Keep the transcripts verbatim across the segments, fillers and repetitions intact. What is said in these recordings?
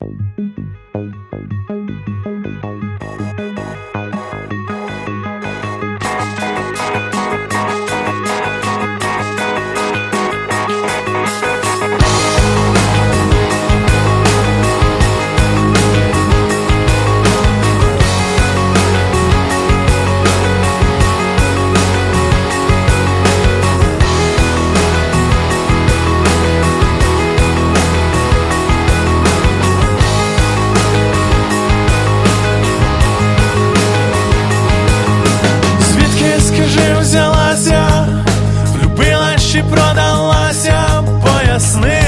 Чи продалася, поясни,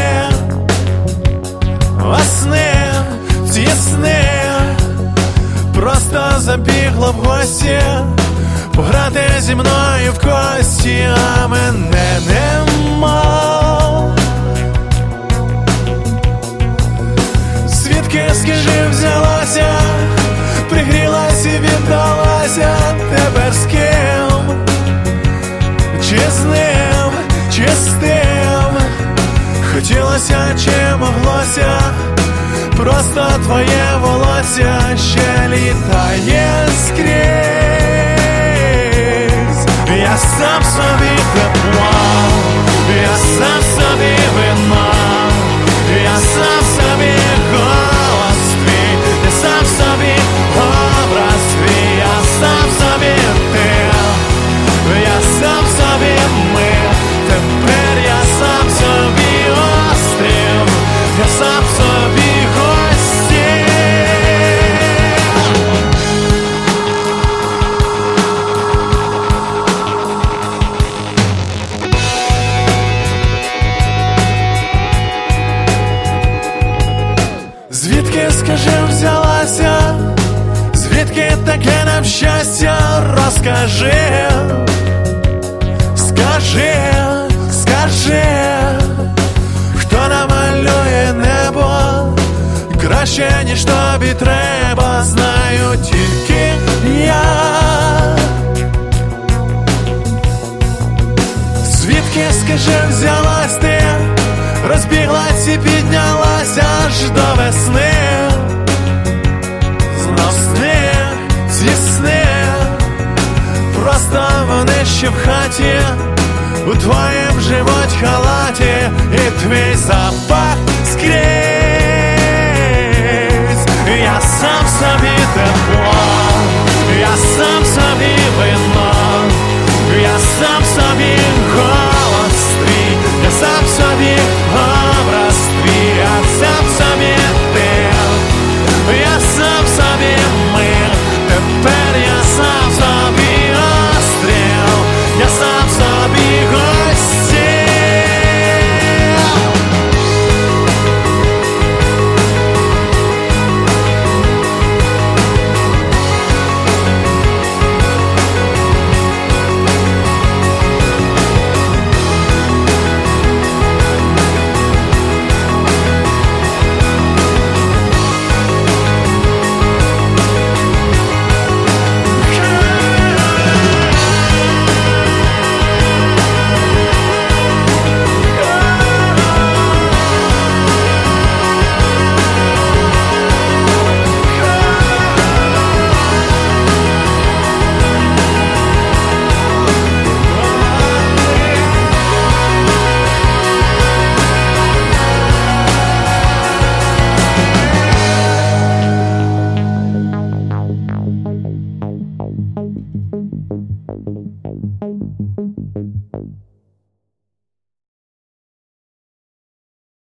во сни, в ті сни, просто забігла в гості, пограти зі мною в кості, а мене нема. Звідки, скажи, взялася, пригрілась і віддалася, тепер з ким, чи з ним, чи з тим, хотілося, чи моглося, просто твоє волосся ще літає скрізь. Я сам собі тепло, я сам собі вино, я сам собі голос твій, я сам собі образ твій, я сам собі ти, я сам собі ми. Тепер я сам собі острів, я сам собі гості. Звідки, скажи, взялася, звідки таке нам щастя, розкажи, скажи, скажи, хто намалює небо краще, ніж тобі треба, знаю тільки я. Звідки, скажи, взялась ти, розбіглась і піднялась аж до весни, знов сни, ці сни, просто вони ще в хаті, у твоєм живуть халаті, і твій запах скрізь.